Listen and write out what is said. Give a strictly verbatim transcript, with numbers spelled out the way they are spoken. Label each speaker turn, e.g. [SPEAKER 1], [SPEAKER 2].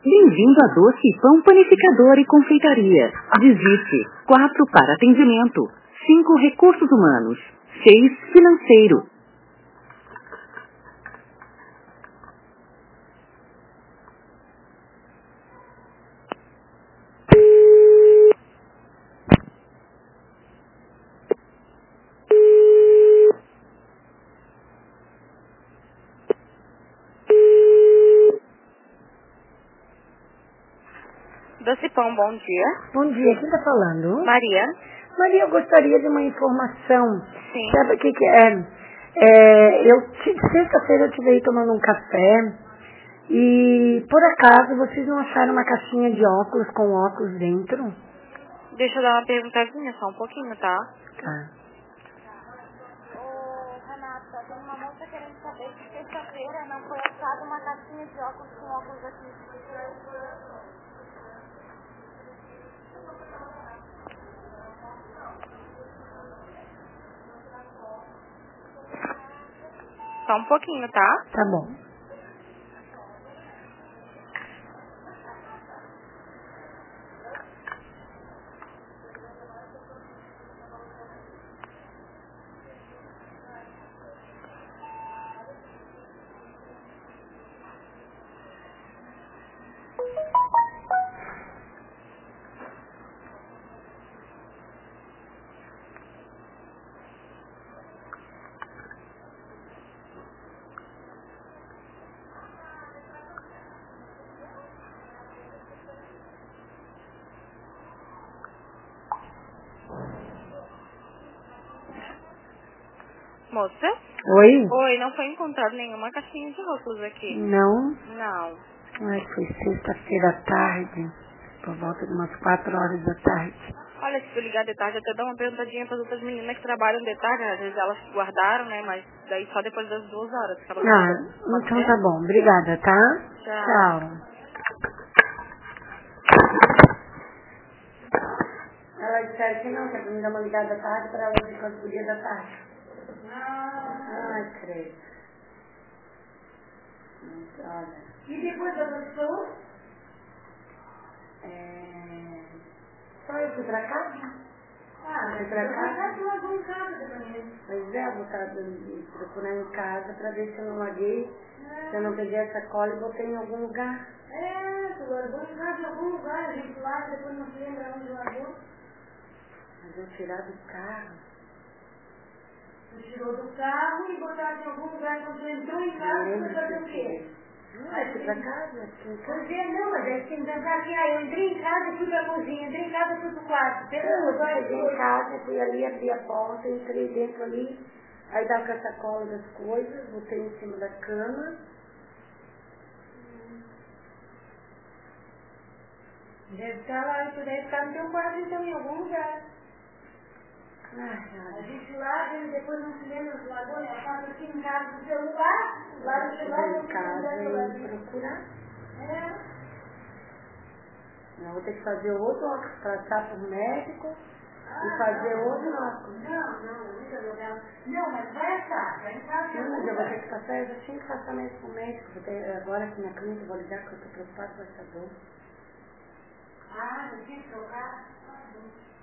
[SPEAKER 1] Bem-vindo a Doce Pão Panificador e Confeitaria. Digite quatro para atendimento, cinco recursos humanos, seis financeiro. Doce Pão, bom dia.
[SPEAKER 2] Bom dia, quem está falando?
[SPEAKER 1] Maria.
[SPEAKER 2] Maria, eu gostaria de uma informação.
[SPEAKER 1] Sim.
[SPEAKER 2] Sabe o que, que é? é eu, ti- sexta-feira eu estive aí tomando um café e, por acaso, vocês não acharam uma caixinha de óculos com óculos dentro?
[SPEAKER 1] Deixa eu dar uma perguntazinha, só um pouquinho, tá?
[SPEAKER 2] Tá.
[SPEAKER 3] Ô, Renata, tem uma moça querendo saber se sexta-feira não foi achada uma caixinha de óculos com óculos aqui.
[SPEAKER 1] Só um pouquinho, tá?
[SPEAKER 2] Tá bom.
[SPEAKER 1] Moça?
[SPEAKER 2] Oi?
[SPEAKER 1] Oi, não foi encontrado nenhuma caixinha de óculos aqui.
[SPEAKER 2] Não?
[SPEAKER 1] Não.
[SPEAKER 2] Ai, foi sexta-feira à tarde, por volta de umas quatro horas da tarde.
[SPEAKER 1] Olha, se tu ligar de tarde, eu até dou uma perguntadinha para as outras meninas que trabalham de tarde. Às vezes elas guardaram, né? Mas daí só depois das duas horas. Que elas
[SPEAKER 2] Ah,
[SPEAKER 1] guardam. Pode
[SPEAKER 2] então
[SPEAKER 1] ser?
[SPEAKER 2] tá bom. Obrigada, tá?
[SPEAKER 1] Tchau.
[SPEAKER 2] Tchau. Ela disse que não, quer me dar uma ligada à tarde para hoje, quando podia da tarde. Ai, credo. Mas, olha.
[SPEAKER 3] E depois da pessoa?
[SPEAKER 2] É... Só eu fui pra casa?
[SPEAKER 3] Ah,
[SPEAKER 2] Fui pra casa?
[SPEAKER 3] eu vou em casa também.
[SPEAKER 2] Pois é, eu vou estar dando- procurando em casa pra ver se eu não larguei, se eu não peguei a sacola e botei em algum lugar.
[SPEAKER 3] É, tu largou em casa em algum lugar, a gente larga, depois não se lembra onde largou.
[SPEAKER 2] Mas eu tirar do carro.
[SPEAKER 3] Tu tirou do carro e botaste em algum lugar quando tu entrou em casa, tu foi fazer o quê?
[SPEAKER 2] Não, eu fui pra casa, fui em casa.
[SPEAKER 3] Pois é, não, mas aí tem que pensar assim, ah, eu entrei em casa e fui pra cozinha, entrei em casa e fui pro quarto. Pensa,
[SPEAKER 2] Eu
[SPEAKER 3] agora
[SPEAKER 2] cheguei em casa, fui ali, abri a porta, entrei dentro ali, aí tava com a sacola das coisas, botei em cima da cama.
[SPEAKER 3] deve estar lá, tu deve estar no teu quarto então, em algum lugar.
[SPEAKER 2] Ai,
[SPEAKER 3] A
[SPEAKER 2] ai.
[SPEAKER 3] gente larga e depois não se lembra do largou, né? Passa aqui em casa do celular, lá no celular
[SPEAKER 2] Cheguei
[SPEAKER 3] não
[SPEAKER 2] em
[SPEAKER 3] se
[SPEAKER 2] casa
[SPEAKER 3] lembra do
[SPEAKER 2] e
[SPEAKER 3] largou.
[SPEAKER 2] procurar.
[SPEAKER 3] É.
[SPEAKER 2] Eu vou ter que fazer outro óculos, passar pro médico e fazer outro óculos.
[SPEAKER 3] Não, não, nunca jogava. Não, mas vai achar, vai entrar
[SPEAKER 2] Não, mas eu vou ter que passar, eu já tinha que passar mesmo pro médico, vou ter, agora aqui na clínica eu vou ligar porque eu tô preocupada com essa dor.
[SPEAKER 3] Ah, não tinha que trocar? Ah, bom.